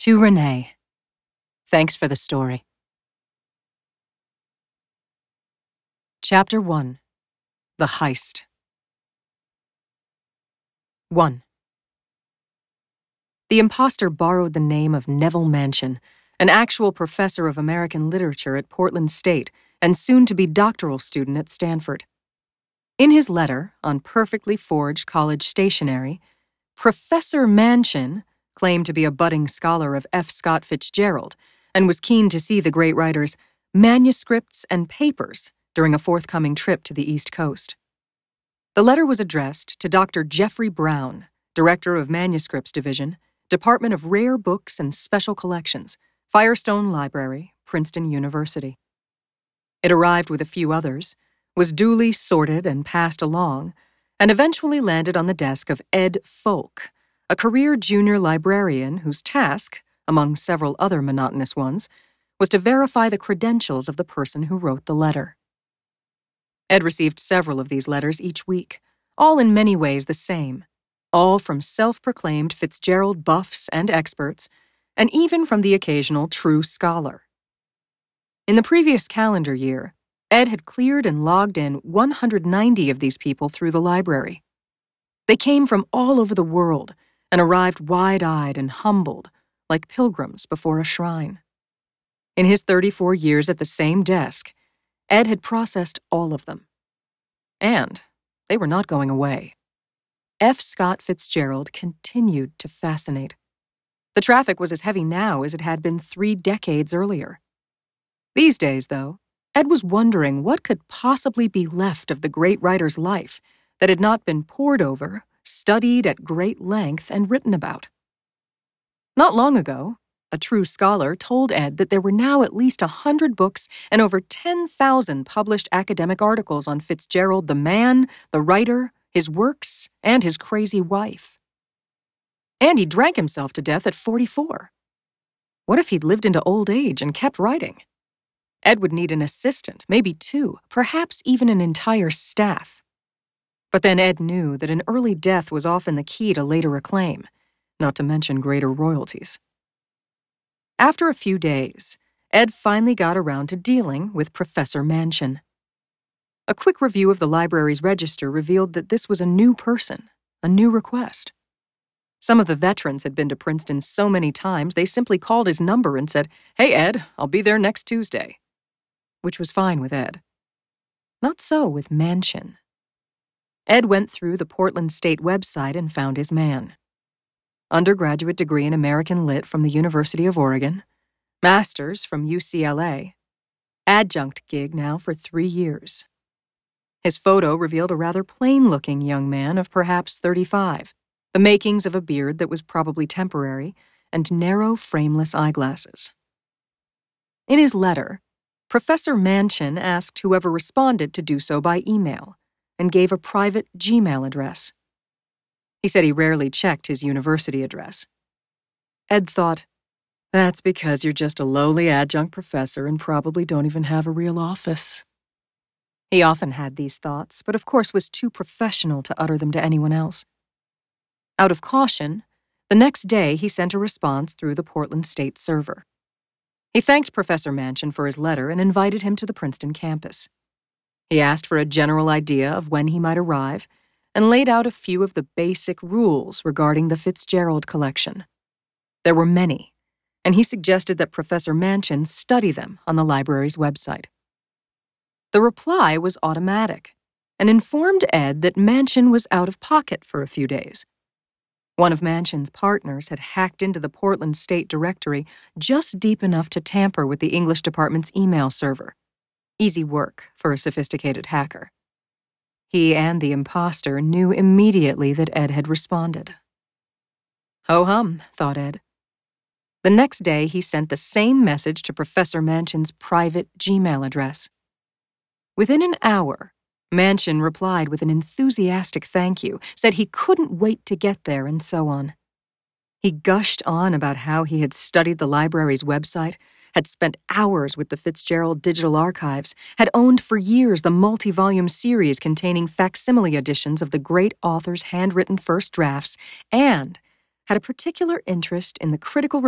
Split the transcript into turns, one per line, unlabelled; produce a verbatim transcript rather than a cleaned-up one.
To Renee. Thanks for the story. Chapter one. The Heist. one. The imposter borrowed the name of Neville Mansion, an actual professor of American literature at Portland State and soon-to-be doctoral student at Stanford. In his letter, on perfectly forged college stationery, Professor Mansion claimed to be a budding scholar of F. Scott Fitzgerald and was keen to see the great writer's manuscripts and papers during a forthcoming trip to the East Coast. The letter was addressed to Doctor Jeffrey Brown, Director of Manuscripts Division, Department of Rare Books and Special Collections, Firestone Library, Princeton University. It arrived with a few others, was duly sorted and passed along, and eventually landed on the desk of Ed Folk, a career junior librarian whose task, among several other monotonous ones, was to verify the credentials of the person who wrote the letter. Ed received several of these letters each week, all in many ways the same, all from self-proclaimed Fitzgerald buffs and experts, and even from the occasional true scholar. In the previous calendar year, Ed had cleared and logged in one hundred ninety of these people through the library. They came from all over the world and arrived wide-eyed and humbled, like pilgrims before a shrine. In his thirty-four years at the same desk, Ed had processed all of them. And they were not going away. F. Scott Fitzgerald continued to fascinate. The traffic was as heavy now as it had been three decades earlier. These days, though, Ed was wondering what could possibly be left of the great writer's life that had not been pored over, studied at great length, and written about. Not long ago, a true scholar told Ed that there were now at least a hundred books and over ten thousand published academic articles on Fitzgerald the man, the writer, his works, and his crazy wife. And he drank himself to death at forty-four. What if he'd lived into old age and kept writing? Ed would need an assistant, maybe two, perhaps even an entire staff. But then Ed knew that an early death was often the key to later acclaim, not to mention greater royalties. After a few days, Ed finally got around to dealing with Professor Mansion. A quick review of the library's register revealed that this was a new person, a new request. Some of the veterans had been to Princeton so many times they simply called his number and said, "Hey, Ed, I'll be there next Tuesday," which was fine with Ed. Not so with Mansion. Ed went through the Portland State website and found his man. Undergraduate degree in American Lit from the University of Oregon, master's from U C L A, adjunct gig now for three years. His photo revealed a rather plain-looking young man of perhaps thirty-five, the makings of a beard that was probably temporary, and narrow, frameless eyeglasses. In his letter, Professor Mansion asked whoever responded to do so by email, and gave a private Gmail address. He said he rarely checked his university address. Ed thought, that's because you're just a lowly adjunct professor and probably don't even have a real office. He often had these thoughts, but of course was too professional to utter them to anyone else. Out of caution, the next day he sent a response through the Portland State server. He thanked Professor Mansion for his letter and invited him to the Princeton campus. He asked for a general idea of when he might arrive and laid out a few of the basic rules regarding the Fitzgerald collection. There were many, and he suggested that Professor Mansion study them on the library's website. The reply was automatic and informed Ed that Mansion was out of pocket for a few days. One of Mansion's partners had hacked into the Portland State directory just deep enough to tamper with the English department's email server. Easy work for a sophisticated hacker. He and the imposter knew immediately that Ed had responded. Ho-hum, thought Ed. The next day, he sent the same message to Professor Mansion's private Gmail address. Within an hour, Mansion replied with an enthusiastic thank you, said he couldn't wait to get there, and so on. He gushed on about how he had studied the library's website, had spent hours with the Fitzgerald Digital Archives, had owned for years the multi-volume series containing facsimile editions of the great author's handwritten first drafts, and had a particular interest in the critical